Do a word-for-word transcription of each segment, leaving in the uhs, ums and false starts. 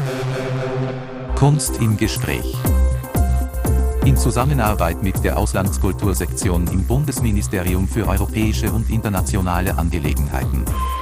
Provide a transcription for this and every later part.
Kunst im Gespräch. In Zusammenarbeit mit der Auslandskultursektion im Bundesministerium für europäische und internationale Angelegenheiten.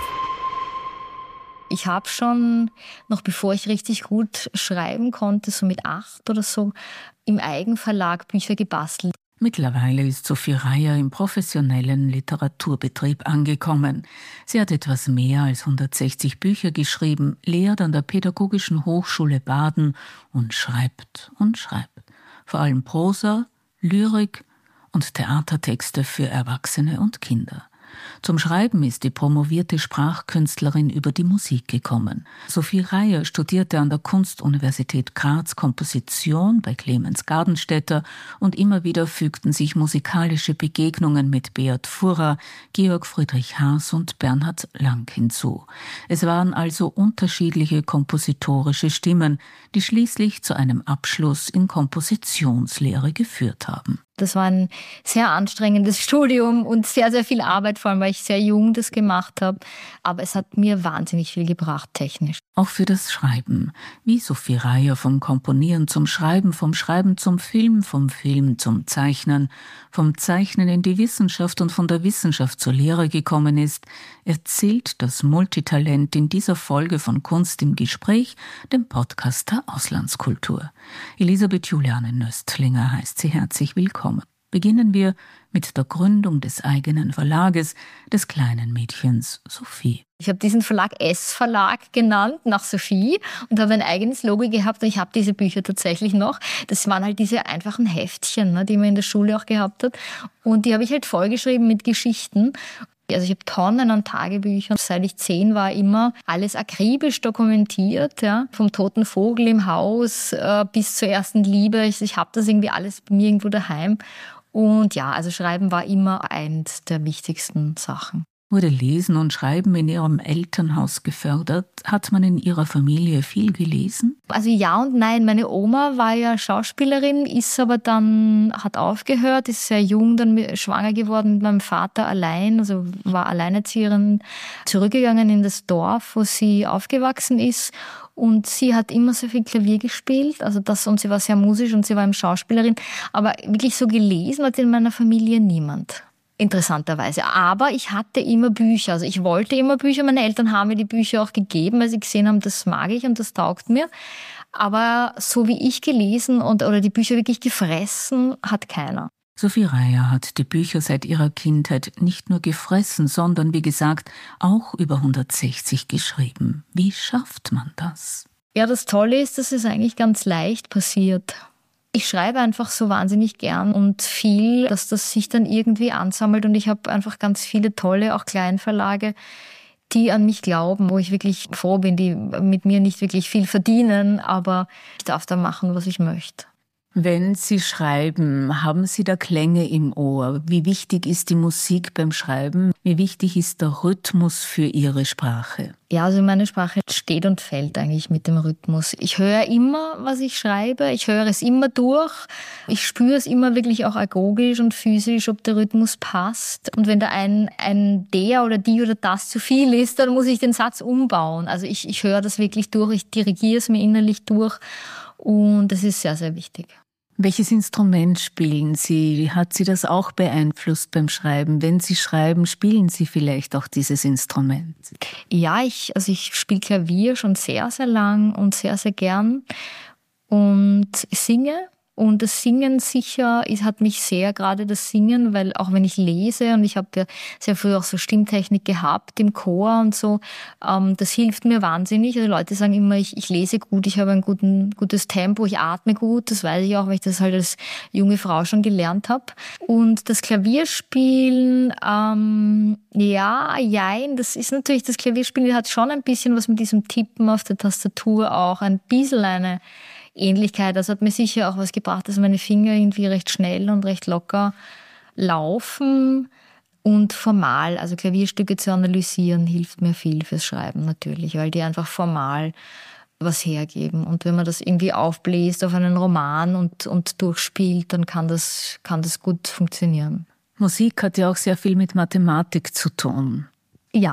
Ich habe schon, noch bevor ich richtig gut schreiben konnte, so mit acht oder so, im Eigenverlag Bücher gebastelt. Mittlerweile ist Sophie Reyer im professionellen Literaturbetrieb angekommen. Sie hat etwas mehr als hundertsechzig Bücher geschrieben, lehrt an der Pädagogischen Hochschule Baden und schreibt und schreibt. Vor allem Prosa, Lyrik und Theatertexte für Erwachsene und Kinder. Zum Schreiben ist die promovierte Sprachkünstlerin über die Musik gekommen. Sophie Reyer studierte an der Kunstuniversität Graz Komposition bei Clemens Gardenstädter und immer wieder fügten sich musikalische Begegnungen mit Beat Furrer, Georg Friedrich Haas und Bernhard Lang hinzu. Es waren also unterschiedliche kompositorische Stimmen, die schließlich zu einem Abschluss in Kompositionslehre geführt haben. Das war ein sehr anstrengendes Studium und sehr, sehr viel Arbeit, vor allem weil ich sehr jung das gemacht habe. Aber es hat mir wahnsinnig viel gebracht, technisch. Auch für das Schreiben. Wie Sophie Reyer vom Komponieren zum Schreiben, vom Schreiben zum Film, vom Film zum Zeichnen, vom Zeichnen in die Wissenschaft und von der Wissenschaft zur Lehre gekommen ist, erzählt das Multitalent in dieser Folge von Kunst im Gespräch, dem Podcast der Auslandskultur. Elisabeth Juliane Nöstlinger heißt sie herzlich willkommen. Beginnen wir mit der Gründung des eigenen Verlages, des kleinen Mädchens Sophie. Ich habe diesen Verlag S-Verlag genannt, nach Sophie, und habe ein eigenes Logo gehabt und ich habe diese Bücher tatsächlich noch. Das waren halt diese einfachen Heftchen, ne, die man in der Schule auch gehabt hat. Und die habe ich halt vollgeschrieben mit Geschichten. Also ich habe Tonnen an Tagebüchern, seit ich zehn war, immer alles akribisch dokumentiert, ja, vom toten Vogel im Haus äh, bis zur ersten Liebe. Ich, ich habe das irgendwie alles bei mir irgendwo daheim. Und ja, also Schreiben war immer eins der wichtigsten Sachen. Wurde Lesen und Schreiben in Ihrem Elternhaus gefördert? Hat man in Ihrer Familie viel gelesen? Also ja und nein. Meine Oma war ja Schauspielerin, ist aber dann, hat aufgehört, ist sehr jung dann schwanger geworden mit meinem Vater allein, also war Alleinerzieherin, zurückgegangen in das Dorf, wo sie aufgewachsen ist. Und sie hat immer sehr viel Klavier gespielt, also das, und sie war sehr musisch und sie war eben Schauspielerin. Aber wirklich so gelesen hat in meiner Familie niemand. Interessanterweise. Aber ich hatte immer Bücher. Also ich wollte immer Bücher. Meine Eltern haben mir die Bücher auch gegeben, weil sie gesehen haben, das mag ich und das taugt mir. Aber so wie ich gelesen und oder die Bücher wirklich gefressen, hat keiner. Sophie Reyer hat die Bücher seit ihrer Kindheit nicht nur gefressen, sondern, wie gesagt, auch über hundertsechzig geschrieben. Wie schafft man das? Ja, das Tolle ist, dass es eigentlich ganz leicht passiert. Ich schreibe einfach so wahnsinnig gern und viel, dass das sich dann irgendwie ansammelt. Und ich habe einfach ganz viele tolle, auch Kleinverlage, die an mich glauben, wo ich wirklich froh bin, die mit mir nicht wirklich viel verdienen, aber ich darf da machen, was ich möchte. Wenn Sie schreiben, haben Sie da Klänge im Ohr? Wie wichtig ist die Musik beim Schreiben? Wie wichtig ist der Rhythmus für Ihre Sprache? Ja, also meine Sprache steht und fällt eigentlich mit dem Rhythmus. Ich höre immer, was ich schreibe. Ich höre es immer durch. Ich spüre es immer wirklich auch agogisch und physisch, ob der Rhythmus passt. Und wenn da ein, ein der oder die oder das zu viel ist, dann muss ich den Satz umbauen. Also ich, ich höre das wirklich durch. Ich dirigiere es mir innerlich durch. Und das ist sehr, sehr wichtig. Welches Instrument spielen Sie? Hat Sie das auch beeinflusst beim Schreiben? Wenn Sie schreiben, spielen Sie vielleicht auch dieses Instrument? Ja, ich, also ich spiele Klavier schon sehr, sehr lang und sehr, sehr gern und singe. Und das Singen sicher, es hat mich sehr, gerade das Singen, weil auch wenn ich lese, und ich habe ja sehr früh auch so Stimmtechnik gehabt im Chor und so, ähm, das hilft mir wahnsinnig. Also Leute sagen immer, ich, ich lese gut, ich habe ein guten, gutes Tempo, ich atme gut, das weiß ich auch, weil ich das halt als junge Frau schon gelernt habe. Und das Klavierspielen, ähm, ja, jein, das ist natürlich, das Klavierspielen hat schon ein bisschen was mit diesem Tippen auf der Tastatur auch, ein bisschen eine Ähnlichkeit. Das hat mir sicher auch was gebracht, dass meine Finger irgendwie recht schnell und recht locker laufen und formal. Also Klavierstücke zu analysieren hilft mir viel fürs Schreiben natürlich, weil die einfach formal was hergeben. Und wenn man das irgendwie aufbläst auf einen Roman und, und durchspielt, dann kann das, kann das gut funktionieren. Musik hat ja auch sehr viel mit Mathematik zu tun. Ja,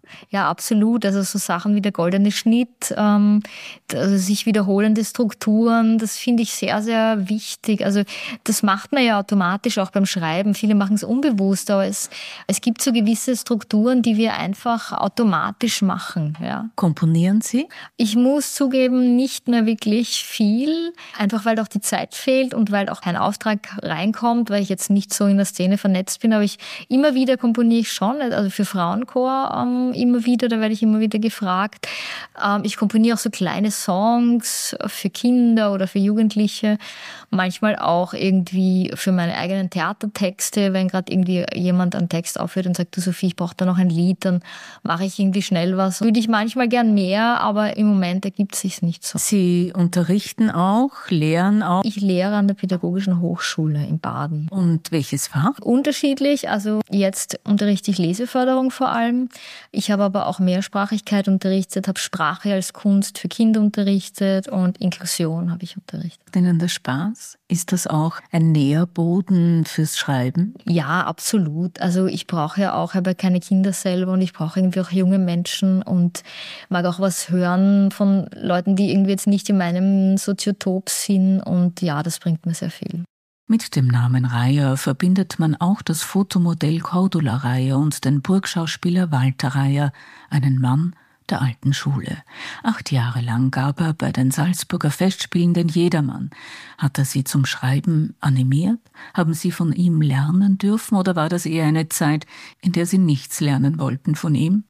Ja, absolut. Also so Sachen wie der goldene Schnitt, ähm, also sich wiederholende Strukturen, das finde ich sehr, sehr wichtig. Also das macht man ja automatisch auch beim Schreiben. Viele machen es unbewusst, aber es, es gibt so gewisse Strukturen, die wir einfach automatisch machen. Ja. Komponieren Sie? Ich muss zugeben, nicht mehr wirklich viel, einfach weil auch die Zeit fehlt und weil auch kein Auftrag reinkommt, weil ich jetzt nicht so in der Szene vernetzt bin, aber ich immer wieder komponiere ich schon, also für Frauenchor ähm, immer wieder, da werde ich immer wieder gefragt. Ähm, ich komponiere auch so kleine Songs für Kinder oder für Jugendliche, manchmal auch irgendwie für meine eigenen Theatertexte, wenn gerade irgendwie jemand einen Text aufhört und sagt, du Sophie, ich brauche da noch ein Lied, dann mache ich irgendwie schnell was. Würde ich manchmal gern mehr, aber im Moment ergibt es sich nicht so. Sie unterrichten auch, lehren auch? Ich lehre an der Pädagogischen Hochschule in Baden. Und welches Fach? Unterschiedlich, also jetzt unterrichte ich Leseförderung vor allem. Ich habe aber auch Mehrsprachigkeit unterrichtet, habe Sprache als Kunst für Kinder unterrichtet und Inklusion habe ich unterrichtet. Ihnen der Spaß? Ist das auch ein Nährboden fürs Schreiben? Ja, absolut. Also ich brauche ja auch, habe ja keine Kinder selber und ich brauche irgendwie auch junge Menschen und mag auch was hören von Leuten, die irgendwie jetzt nicht in meinem Soziotop sind und ja, das bringt mir sehr viel. Mit dem Namen Reyer verbindet man auch das Fotomodell Cordula Reyer und den Burgschauspieler Walter Reyer, einen Mann der alten Schule. Acht Jahre lang gab er bei den Salzburger Festspielen den Jedermann. Hat er Sie zum Schreiben animiert? Haben Sie von ihm lernen dürfen oder war das eher eine Zeit, in der Sie nichts lernen wollten von ihm?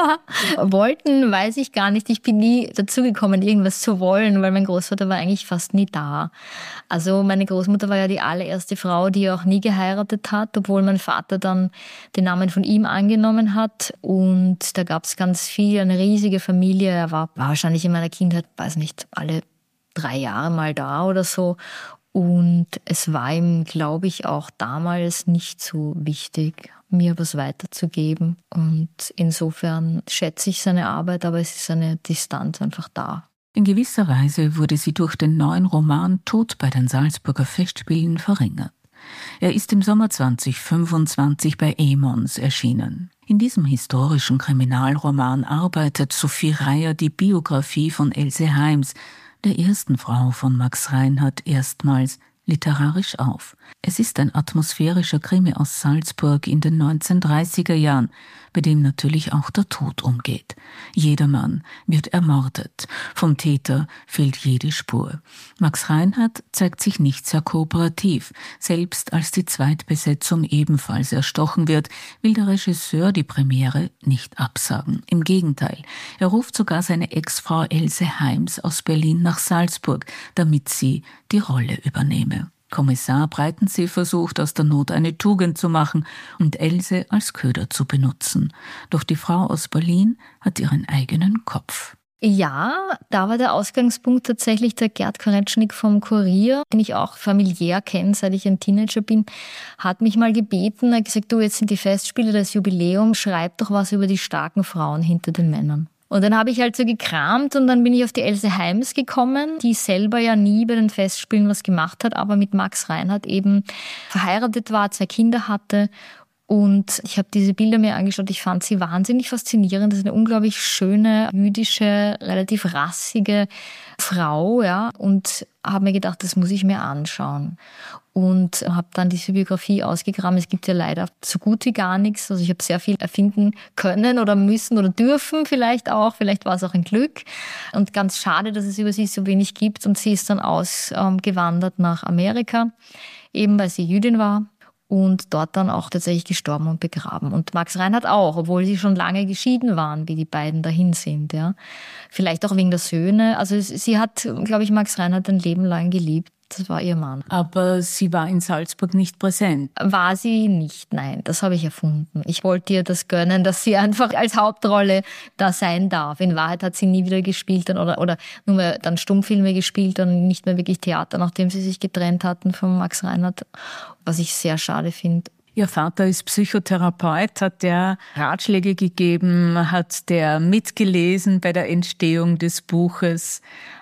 Wollten, weiß ich gar nicht. Ich bin nie dazu gekommen, irgendwas zu wollen, weil mein Großvater war eigentlich fast nie da. Also meine Großmutter war ja die allererste Frau, die auch nie geheiratet hat, obwohl mein Vater dann den Namen von ihm angenommen hat. Und da gab es ganz viel, eine riesige Familie. Er war wahrscheinlich in meiner Kindheit, weiß nicht, alle drei Jahre mal da oder so. Und es war ihm, glaube ich, auch damals nicht so wichtig, mir was weiterzugeben. Und insofern schätze ich seine Arbeit, aber es ist eine Distanz einfach da. In gewisser Weise wurde sie durch den neuen Roman Tod bei den Salzburger Festspielen verringert. Er ist im Sommer zwanzig fünfundzwanzig bei Emons erschienen. In diesem historischen Kriminalroman arbeitet Sophie Reyer die Biografie von Else Heims, der ersten Frau von Max Reinhardt, erstmals literarisch auf. Es ist ein atmosphärischer Krimi aus Salzburg in den neunzehnhundertdreißiger Jahren, bei dem natürlich auch der Tod umgeht. Jedermann wird ermordet. Vom Täter fehlt jede Spur. Max Reinhardt zeigt sich nicht sehr kooperativ. Selbst als die Zweitbesetzung ebenfalls erstochen wird, will der Regisseur die Premiere nicht absagen. Im Gegenteil, er ruft sogar seine Ex-Frau Else Heims aus Berlin nach Salzburg, damit sie die Rolle übernehme. Kommissar Breitensee versucht, aus der Not eine Tugend zu machen und Else als Köder zu benutzen. Doch die Frau aus Berlin hat ihren eigenen Kopf. Ja, da war der Ausgangspunkt tatsächlich der Gerd Koretschnik vom Kurier, den ich auch familiär kenne, seit ich ein Teenager bin, hat mich mal gebeten, er hat gesagt, du, jetzt sind die Festspiele, das Jubiläum, schreib doch was über die starken Frauen hinter den Männern. Und dann habe ich halt so gekramt und dann bin ich auf die Else Heims gekommen, die selber ja nie bei den Festspielen was gemacht hat, aber mit Max Reinhardt eben verheiratet war, zwei Kinder hatte. Und ich habe diese Bilder mir angeschaut, ich fand sie wahnsinnig faszinierend. Das ist eine unglaublich schöne, jüdische, relativ rassige Frau, ja, und habe mir gedacht, das muss ich mir anschauen. Und habe dann diese Biografie ausgegraben. Es gibt ja leider so gut wie gar nichts. Also ich habe sehr viel erfinden können oder müssen oder dürfen vielleicht auch. Vielleicht war es auch ein Glück. Und ganz schade, dass es über sie so wenig gibt. Und sie ist dann ausgewandert nach Amerika, eben weil sie Jüdin war. Und dort dann auch tatsächlich gestorben und begraben. Und Max Reinhardt auch, obwohl sie schon lange geschieden waren, wie die beiden dahin sind. Ja. Vielleicht auch wegen der Söhne. Also sie hat, glaube ich, Max Reinhardt ein Leben lang geliebt. Das war ihr Mann. Aber sie war in Salzburg nicht präsent? War sie nicht, nein. Das habe ich erfunden. Ich wollte ihr das gönnen, dass sie einfach als Hauptrolle da sein darf. In Wahrheit hat sie nie wieder gespielt dann, oder, oder nur mehr dann Stummfilme gespielt und nicht mehr wirklich Theater, nachdem sie sich getrennt hatten von Max Reinhardt, was ich sehr schade finde. Ihr Vater ist Psychotherapeut, hat der Ratschläge gegeben, hat der mitgelesen bei der Entstehung des Buches.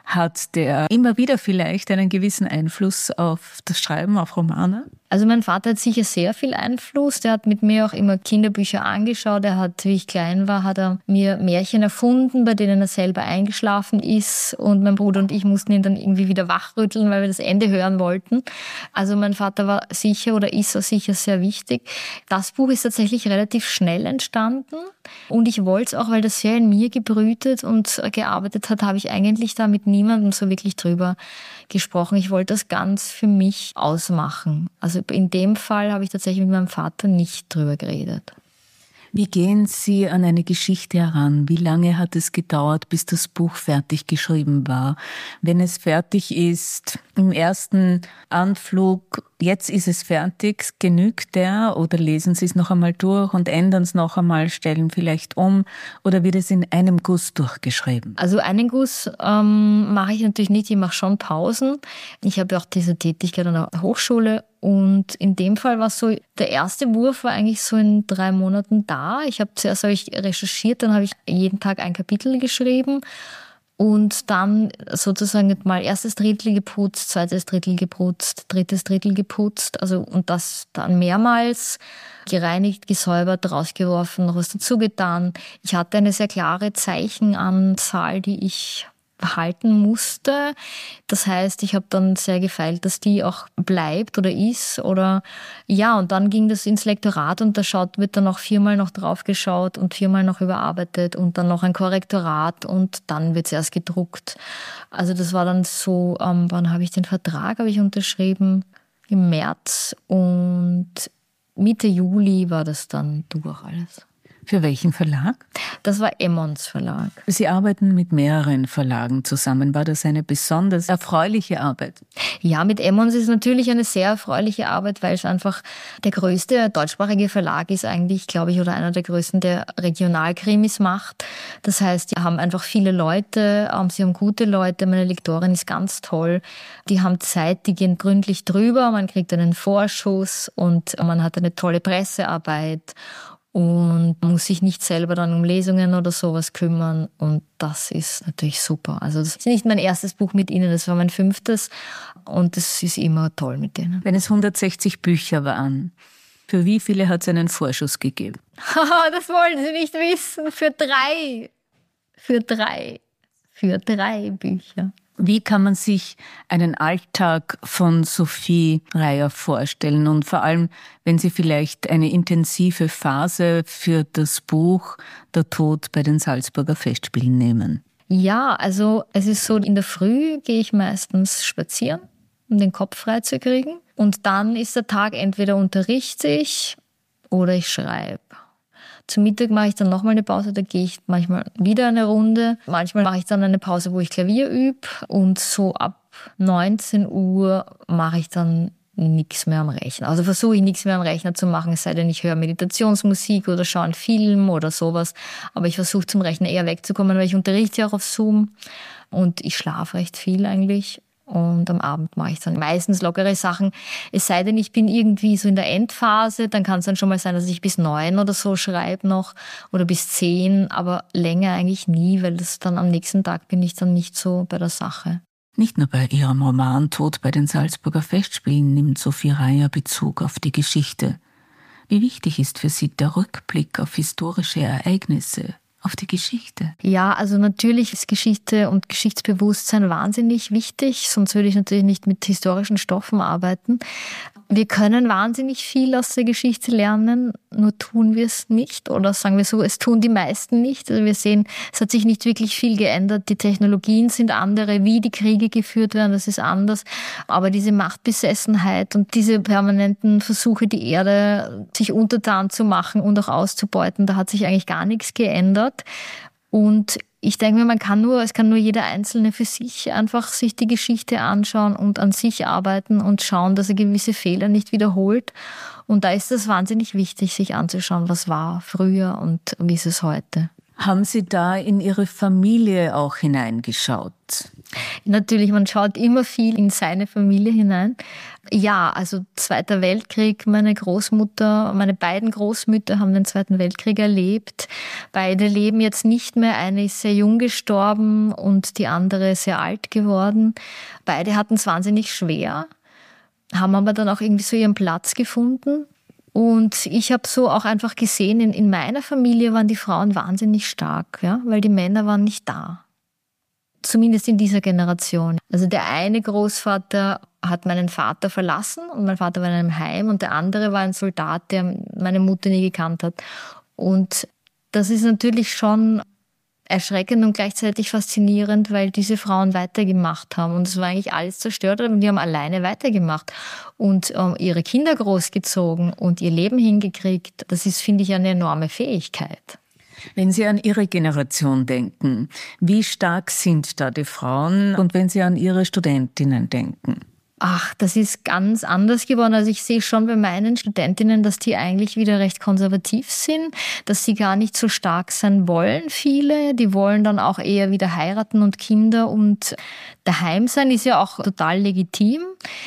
Hat der immer wieder vielleicht einen gewissen Einfluss auf das Schreiben, auf Romane? Also mein Vater hat sicher sehr viel Einfluss. Der hat mit mir auch immer Kinderbücher angeschaut. Er hat, wie ich klein war, hat er mir Märchen erfunden, bei denen er selber eingeschlafen ist. Und mein Bruder und ich mussten ihn dann irgendwie wieder wachrütteln, weil wir das Ende hören wollten. Also mein Vater war sicher oder ist sicher sehr wichtig. Das Buch ist tatsächlich relativ schnell entstanden. Und ich wollte es auch, weil das sehr in mir gebrütet und gearbeitet hat, habe ich eigentlich da mit niemandem so wirklich drüber gesprochen. Ich wollte das ganz für mich ausmachen. Also in dem Fall habe ich tatsächlich mit meinem Vater nicht drüber geredet. Wie gehen Sie an eine Geschichte heran? Wie lange hat es gedauert, bis das Buch fertig geschrieben war? Wenn es fertig ist, im ersten Anflug, jetzt ist es fertig, genügt der? Oder lesen Sie es noch einmal durch und ändern es noch einmal, stellen vielleicht um? Oder wird es in einem Guss durchgeschrieben? Also einen Guss ähm, mache ich natürlich nicht, ich mache schon Pausen. Ich habe auch diese Tätigkeit an der Hochschule. Und in dem Fall war es so, der erste Wurf war eigentlich so in drei Monaten da. Ich habe zuerst habe ich recherchiert, dann habe ich jeden Tag ein Kapitel geschrieben und dann sozusagen mal erstes Drittel geputzt, zweites Drittel geputzt, drittes Drittel geputzt, also und das dann mehrmals gereinigt, gesäubert, rausgeworfen, noch was dazu getan. Ich hatte eine sehr klare Zeichenanzahl, die ich behalten musste. Das heißt, ich habe dann sehr gefeilt, dass die auch bleibt oder ist. Oder ja, und dann ging das ins Lektorat und da schaut, wird dann auch viermal noch drauf geschaut und viermal noch überarbeitet und dann noch ein Korrektorat und dann wird es erst gedruckt. Also das war dann so, ähm, wann habe ich den Vertrag habe ich unterschrieben? Im März und Mitte Juli war das dann durch alles. Für welchen Verlag? Das war Emmons Verlag. Sie arbeiten mit mehreren Verlagen zusammen. War das eine besonders erfreuliche Arbeit? Ja, mit Emmons ist natürlich eine sehr erfreuliche Arbeit, weil es einfach der größte deutschsprachige Verlag ist eigentlich, glaube ich, oder einer der größten, der Regionalkrimis macht. Das heißt, die haben einfach viele Leute, sie haben gute Leute, meine Lektorin ist ganz toll. Die haben Zeit, die gehen gründlich drüber, man kriegt einen Vorschuss und man hat eine tolle Pressearbeit. Und muss sich nicht selber dann um Lesungen oder sowas kümmern. Und das ist natürlich super. Also das ist nicht mein erstes Buch mit Ihnen, das war mein fünftes. Und das ist immer toll mit denen. Wenn es hundertsechzig Bücher waren, für wie viele hat es einen Vorschuss gegeben? Das wollen Sie nicht wissen. Für drei. Für drei. Für drei Bücher. Wie kann man sich einen Alltag von Sophie Reyer vorstellen? Und vor allem, wenn Sie vielleicht eine intensive Phase für das Buch Der Tod bei den Salzburger Festspielen nehmen. Ja, also es ist so, in der Früh gehe ich meistens spazieren, um den Kopf frei zu kriegen. Und dann ist der Tag, entweder unterrichte ich oder ich schreibe. Zum Mittag mache ich dann nochmal eine Pause, da gehe ich manchmal wieder eine Runde. Manchmal mache ich dann eine Pause, wo ich Klavier übe. Und so ab neunzehn Uhr mache ich dann nichts mehr am Rechner. Also versuche ich nichts mehr am Rechner zu machen, es sei denn, ich höre Meditationsmusik oder schaue einen Film oder sowas. Aber ich versuche zum Rechner eher wegzukommen, weil ich unterrichte ja auch auf Zoom. Und ich schlafe recht viel eigentlich. Und am Abend mache ich dann meistens lockere Sachen. Es sei denn, ich bin irgendwie so in der Endphase, dann kann es dann schon mal sein, dass ich bis neun oder so schreibe noch oder bis zehn, aber länger eigentlich nie, weil das dann am nächsten Tag bin ich dann nicht so bei der Sache. Nicht nur bei ihrem Roman Tod bei den Salzburger Festspielen nimmt Sophie Reyer Bezug auf die Geschichte. Wie wichtig ist für Sie der Rückblick auf historische Ereignisse, auf die Geschichte? Ja, also natürlich ist Geschichte und Geschichtsbewusstsein wahnsinnig wichtig, sonst würde ich natürlich nicht mit historischen Stoffen arbeiten. Wir können wahnsinnig viel aus der Geschichte lernen, nur tun wir es nicht. Oder sagen wir so, es tun die meisten nicht. Also wir sehen, es hat sich nicht wirklich viel geändert. Die Technologien sind andere, wie die Kriege geführt werden, das ist anders. Aber diese Machtbesessenheit und diese permanenten Versuche, die Erde sich untertan zu machen und auch auszubeuten, da hat sich eigentlich gar nichts geändert. Und ich denke mir, man kann nur, es kann nur jeder Einzelne für sich einfach sich die Geschichte anschauen und an sich arbeiten und schauen, dass er gewisse Fehler nicht wiederholt. Und da ist es wahnsinnig wichtig, sich anzuschauen, was war früher und wie ist es heute. Haben Sie da in Ihre Familie auch hineingeschaut? Natürlich, man schaut immer viel in seine Familie hinein. Ja, also Zweiter Weltkrieg, meine Großmutter, meine beiden Großmütter haben den Zweiten Weltkrieg erlebt. Beide leben jetzt nicht mehr. Eine ist sehr jung gestorben und die andere sehr alt geworden. Beide hatten es wahnsinnig schwer, haben aber dann auch irgendwie so ihren Platz gefunden. Und ich habe so auch einfach gesehen, in, in meiner Familie waren die Frauen wahnsinnig stark, ja, weil die Männer waren nicht da. Zumindest in dieser Generation. Also der eine Großvater hat meinen Vater verlassen und mein Vater war in einem Heim und der andere war ein Soldat, der meine Mutter nie gekannt hat. Und das ist natürlich schon erschreckend und gleichzeitig faszinierend, weil diese Frauen weitergemacht haben und es war eigentlich alles zerstört, aber die haben alleine weitergemacht und ähm, ihre Kinder großgezogen und ihr Leben hingekriegt. Das ist, finde ich, eine enorme Fähigkeit. Wenn Sie an Ihre Generation denken, wie stark sind da die Frauen? Und wenn Sie an Ihre Studentinnen denken? Ach, das ist ganz anders geworden. Also ich sehe schon bei meinen Studentinnen, dass die eigentlich wieder recht konservativ sind, dass sie gar nicht so stark sein wollen, viele. Die wollen dann auch eher wieder heiraten und Kinder und daheim sein ist ja auch total legitim.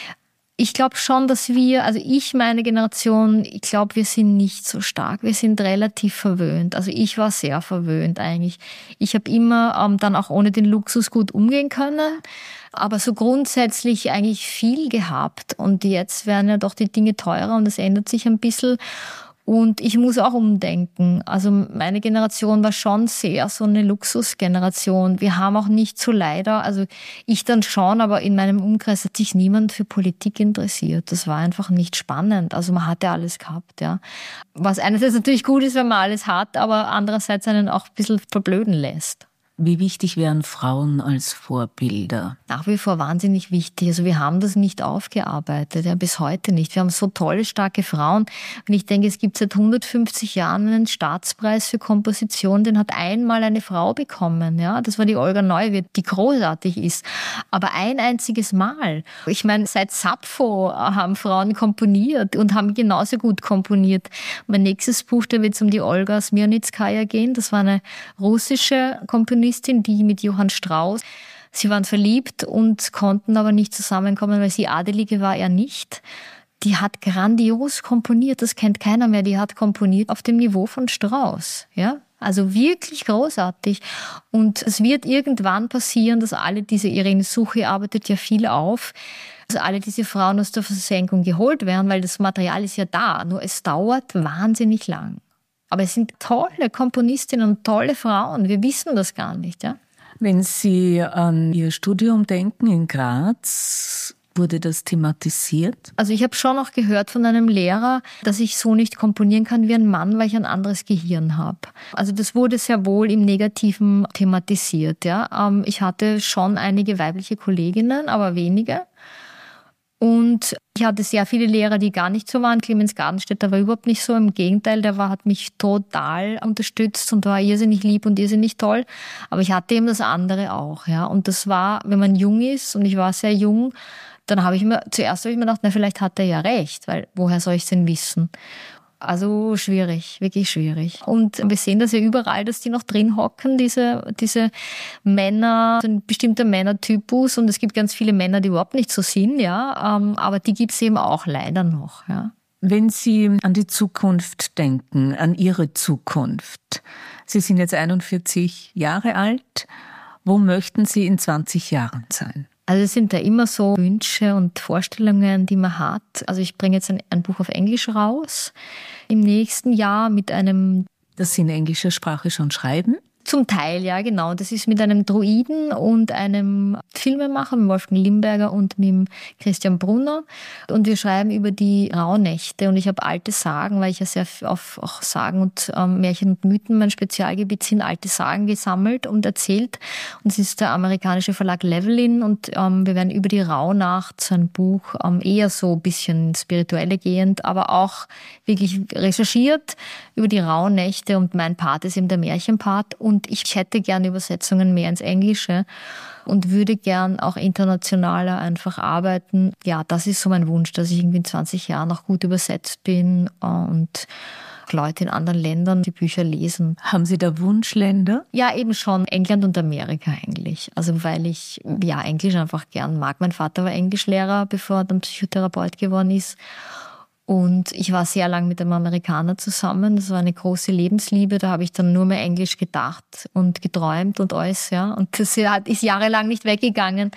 Ich glaube schon, dass wir, also ich, meine Generation, ich glaube, wir sind nicht so stark. Wir sind relativ verwöhnt. Also ich war sehr verwöhnt eigentlich. Ich habe immer ähm, dann auch ohne den Luxus gut umgehen können, aber so grundsätzlich eigentlich viel gehabt. Und jetzt werden ja doch die Dinge teurer und es ändert sich ein bisschen. Und ich muss auch umdenken. Also meine Generation war schon sehr so eine Luxusgeneration. Wir haben auch nicht so leider, also ich dann schon, aber in meinem Umkreis hat sich niemand für Politik interessiert. Das war einfach nicht spannend. Also man hatte alles gehabt, ja. Was einerseits natürlich gut ist, wenn man alles hat, aber andererseits einen auch ein bisschen verblöden lässt. Wie wichtig wären Frauen als Vorbilder? Nach wie vor wahnsinnig wichtig. Also wir haben das nicht aufgearbeitet, ja, bis heute nicht. Wir haben so tolle, starke Frauen. Und ich denke, es gibt seit hundertfünfzig Jahren einen Staatspreis für Komposition, den hat einmal eine Frau bekommen. Ja, das war die Olga Neuwirth, die großartig ist. Aber ein einziges Mal. Ich meine, seit Sappho haben Frauen komponiert und haben genauso gut komponiert. Mein nächstes Buch, da wird es um die Olga Smirnitskaja gehen. Das war eine russische Komponistin, die mit Johann Strauss, sie waren verliebt und konnten aber nicht zusammenkommen, weil sie Adelige war, er nicht. Die hat grandios komponiert, das kennt keiner mehr, die hat komponiert auf dem Niveau von Strauss, ja. Also wirklich großartig. Und es wird irgendwann passieren, dass alle diese, Irene Suchi arbeitet ja viel auf, dass alle diese Frauen aus der Versenkung geholt werden, weil das Material ist ja da, nur es dauert wahnsinnig lang. Aber es sind tolle Komponistinnen und tolle Frauen. Wir wissen das gar nicht, ja. Wenn Sie an Ihr Studium denken in Graz, wurde das thematisiert? Also ich habe schon auch gehört von einem Lehrer, dass ich so nicht komponieren kann wie ein Mann, weil ich ein anderes Gehirn habe. Also das wurde sehr wohl im Negativen thematisiert, ja. Ich hatte schon einige weibliche Kolleginnen, aber wenige. Und ich hatte sehr viele Lehrer, die gar nicht so waren. Clemens Gardenstädter war überhaupt nicht so. Im Gegenteil, der war, hat mich total unterstützt und war irrsinnig lieb und irrsinnig toll. Aber ich hatte eben das andere auch, ja. Und das war, wenn man jung ist, und ich war sehr jung, dann habe ich mir, zuerst habe ich mir gedacht, na, vielleicht hat er ja recht, weil woher soll ich es denn wissen? Also schwierig, wirklich schwierig. Und wir sehen das ja überall, dass die noch drin hocken, diese, diese Männer, ein bestimmter Männertypus. Und es gibt ganz viele Männer, die überhaupt nicht so sind, ja. Aber die gibt es eben auch leider noch, ja. Wenn Sie an die Zukunft denken, an Ihre Zukunft. Sie sind jetzt einundvierzig Jahre alt. Wo möchten Sie in zwanzig Jahren sein? Also es sind da immer so Wünsche und Vorstellungen, die man hat. Also ich bringe jetzt ein, ein Buch auf Englisch raus im nächsten Jahr mit einem... Das Sie in englischer Sprache schon schreiben? Zum Teil, ja, genau. Das ist mit einem Druiden und einem Filmemacher, mit Wolfgang Limberger und mit Christian Brunner. Und wir schreiben über die Rauhnächte. Und ich habe alte Sagen, weil ich ja sehr auf auch Sagen und ähm, Märchen und Mythen mein Spezialgebiet sind, alte Sagen gesammelt und erzählt. Und es ist der amerikanische Verlag Levelin. Und ähm, wir werden über die Rauhnacht, so ein Buch, ähm, eher so ein bisschen spirituelle gehend, aber auch wirklich recherchiert über die Rauhnächte. Und mein Part ist eben der Märchenpart. Und ich hätte gern Übersetzungen mehr ins Englische und würde gern auch internationaler einfach arbeiten. Ja, das ist so mein Wunsch, dass ich irgendwie in zwanzig Jahren noch gut übersetzt bin und Leute in anderen Ländern die Bücher lesen. Haben Sie da Wunschländer? Ja, eben schon. England und Amerika eigentlich. Also weil ich ja Englisch einfach gern mag. Mein Vater war Englischlehrer, bevor er dann Psychotherapeut geworden ist. Und ich war sehr lang mit einem Amerikaner zusammen. Das war eine große Lebensliebe. Da habe ich dann nur mehr Englisch gedacht und geträumt und alles. Ja. Und das ist jahrelang nicht weggegangen.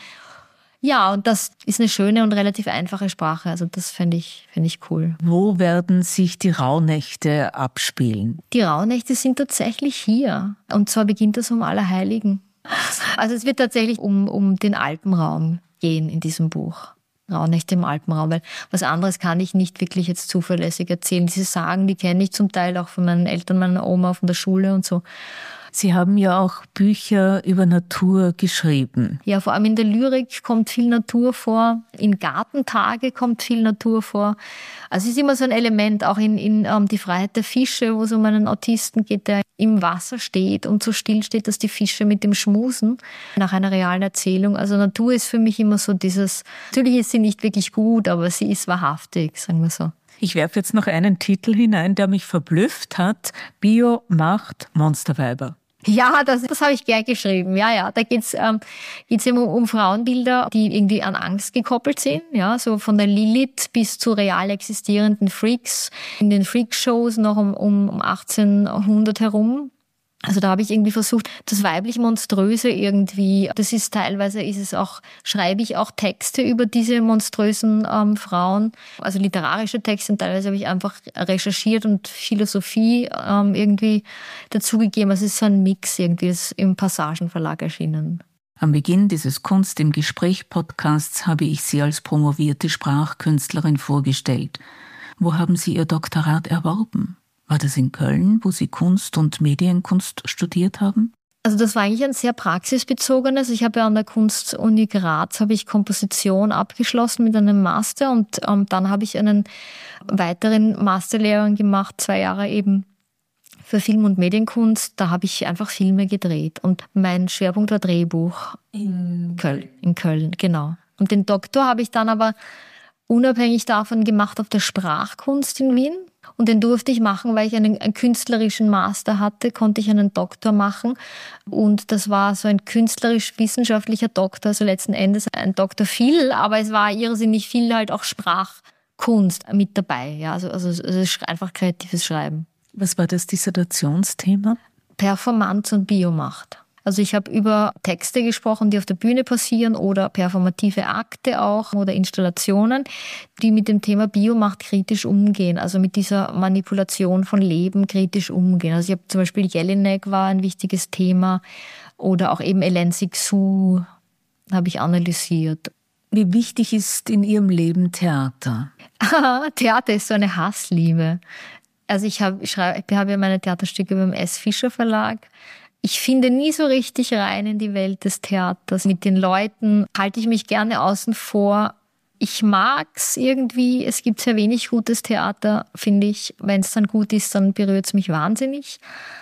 Ja, und das ist eine schöne und relativ einfache Sprache. Also das fände ich, fände ich cool. Wo werden sich die Rauhnächte abspielen? Die Rauhnächte sind tatsächlich hier. Und zwar beginnt das um Allerheiligen. Also es wird tatsächlich um, um den Alpenraum gehen in diesem Buch. Rauhnächte im Alpenraum, weil was anderes kann ich nicht wirklich jetzt zuverlässig erzählen. Diese Sagen, die kenne ich zum Teil auch von meinen Eltern, meiner Oma, von der Schule und so. Sie haben ja auch Bücher über Natur geschrieben. Ja, vor allem in der Lyrik kommt viel Natur vor. In Gartentage kommt viel Natur vor. Also es ist immer so ein Element, auch in, in um, Die Freiheit der Fische, wo es um einen Autisten geht, der im Wasser steht und so still steht, dass die Fische mit dem schmusen, nach einer realen Erzählung. Also Natur ist für mich immer so dieses, natürlich ist sie nicht wirklich gut, aber sie ist wahrhaftig, sagen wir so. Ich werfe jetzt noch einen Titel hinein, der mich verblüfft hat. Bio macht Monsterweiber. Ja, das, das habe ich gern geschrieben. Ja, ja, da geht's ähm, geht's eben um, um Frauenbilder, die irgendwie an Angst gekoppelt sind. Ja, so von der Lilith bis zu real existierenden Freaks in den Freakshows noch um, um, um achtzehnhundert herum. Also da habe ich irgendwie versucht, das weiblich Monströse irgendwie, das ist teilweise, ist es auch, schreibe ich auch Texte über diese monströsen ähm, Frauen, also literarische Texte, und teilweise habe ich einfach recherchiert und Philosophie ähm, irgendwie dazugegeben. Also es ist so ein Mix irgendwie, das ist im Passagenverlag erschienen. Am Beginn dieses Kunst im Gespräch-Podcasts habe ich Sie als promovierte Sprachkünstlerin vorgestellt. Wo haben Sie Ihr Doktorat erworben? War das in Köln, wo Sie Kunst und Medienkunst studiert haben? Also das war eigentlich ein sehr praxisbezogenes. Ich habe ja an der Kunstuni Graz habe ich Komposition abgeschlossen mit einem Master und ähm, dann habe ich einen weiteren Masterlehrgang gemacht, zwei Jahre eben für Film- und Medienkunst. Da habe ich einfach Filme gedreht und mein Schwerpunkt war Drehbuch. In Köln. In Köln, genau. Und den Doktor habe ich dann aber unabhängig davon gemacht auf der Sprachkunst in Wien. Und den durfte ich machen, weil ich einen, einen künstlerischen Master hatte, konnte ich einen Doktor machen. Und das war so ein künstlerisch-wissenschaftlicher Doktor, also letzten Endes ein Doktor viel, aber es war irrsinnig viel halt auch Sprachkunst mit dabei. Ja, also, also, also einfach kreatives Schreiben. Was war das Dissertationsthema? Performance und Biomacht. Also ich habe über Texte gesprochen, die auf der Bühne passieren oder performative Akte auch oder Installationen, die mit dem Thema Biomacht kritisch umgehen, also mit dieser Manipulation von Leben kritisch umgehen. Also ich habe zum Beispiel Jelinek war ein wichtiges Thema oder auch eben Hélène Cixous habe ich analysiert. Wie wichtig ist in Ihrem Leben Theater? Theater ist so eine Hassliebe. Also ich habe ich schreibe, ich habe ja meine Theaterstücke beim S. Fischer Verlag. Ich finde nie so richtig rein in die Welt des Theaters. Mit den Leuten halte ich mich gerne außen vor. Ich mag's irgendwie. Es gibt sehr wenig gutes Theater, finde ich. Wenn es dann gut ist, dann berührt es mich wahnsinnig.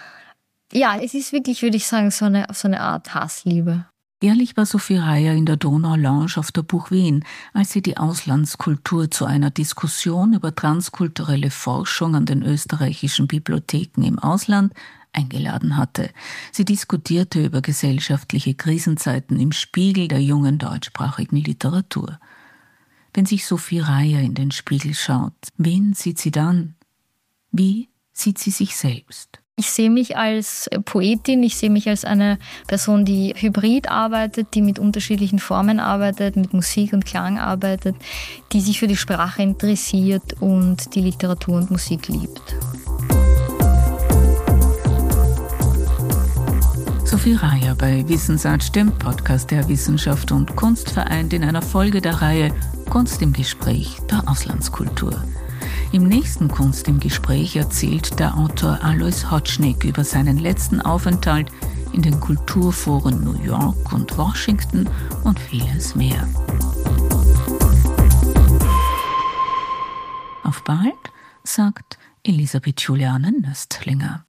Ja, es ist wirklich, würde ich sagen, so eine, so eine Art Hassliebe. Ehrlich war Sophie Reyer in der Donau-Lounge auf der Buch Wien, als sie die Auslandskultur zu einer Diskussion über transkulturelle Forschung an den österreichischen Bibliotheken im Ausland eingeladen hatte. Sie diskutierte über gesellschaftliche Krisenzeiten im Spiegel der jungen deutschsprachigen Literatur. Wenn sich Sophie Reyer in den Spiegel schaut, wen sieht sie dann? Wie sieht sie sich selbst? Ich sehe mich als Poetin, ich sehe mich als eine Person, die hybrid arbeitet, die mit unterschiedlichen Formen arbeitet, mit Musik und Klang arbeitet, die sich für die Sprache interessiert und die Literatur und Musik liebt. Sophie Reyer bei Wissensart, dem Podcast der Wissenschaft und Kunst, vereint in einer Folge der Reihe Kunst im Gespräch der Auslandskultur. Im nächsten Kunst im Gespräch erzählt der Autor Alois Hotschneck über seinen letzten Aufenthalt in den Kulturforen New York und Washington und vieles mehr. Auf bald, sagt Elisabeth Juliane Nöstlinger.